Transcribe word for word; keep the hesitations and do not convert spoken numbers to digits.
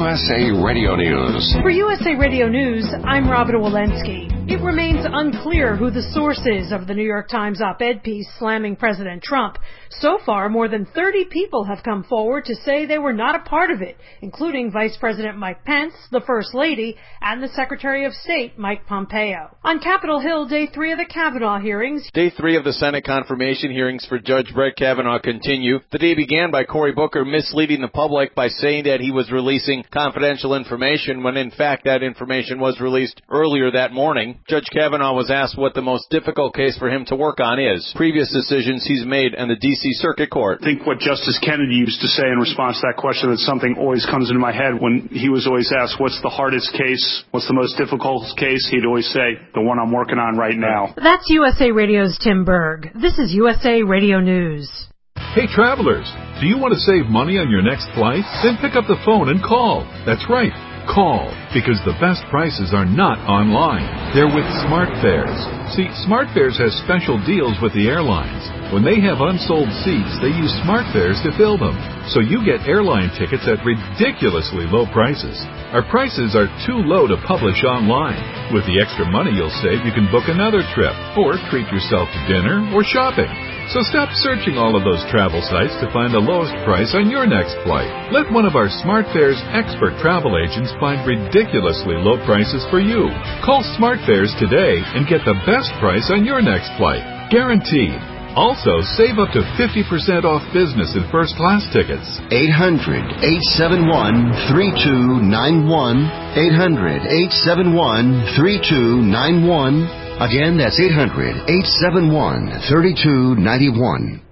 U S A Radio News. For U S A Radio News, I'm Robin Walensky. It remains unclear who the source is of the New York Times op-ed piece slamming President Trump. So far, more than thirty people have come forward to say they were not a part of it, including Vice President Mike Pence, the First Lady, and the Secretary of State, Mike Pompeo. On Capitol Hill, day three of the Kavanaugh hearings. Day three of the Senate confirmation hearings for Judge Brett Kavanaugh continue. The day began by Cory Booker misleading the public by saying that he was releasing confidential information when in fact that information was released earlier that morning. Judge Kavanaugh was asked what the most difficult case for him to work on is. Previous decisions he's made in the D C Circuit Court. I think what Justice Kennedy used to say in response to that question, that something always comes into my head when he was always asked, what's the hardest case, what's the most difficult case, he'd always say, the one I'm working on right now. That's U S A Radio's Tim Berg. This is U S A Radio News. Hey travelers, do you want to save money on your next flight? Then pick up the phone and call. That's right. Call, because the best prices are not online. They're with SmartFares. See, SmartFares has special deals with the airlines. When they have unsold seats, they use SmartFares to fill them. So you get airline tickets at ridiculously low prices. Our prices are too low to publish online. With the extra money you'll save, you can book another trip, or treat yourself to dinner or shopping. So stop searching all of those travel sites to find the lowest price on your next flight. Let one of our SmartFares expert travel agents find ridiculously low prices for you. Call SmartFares today and get the best price on your next flight. Guaranteed. Also, save up to fifty percent off business and first class tickets. eight hundred, eight seven one, three two nine one. eight hundred, eight seven one, three two nine one. Again, that's eight hundred, eight seven one, three two nine one.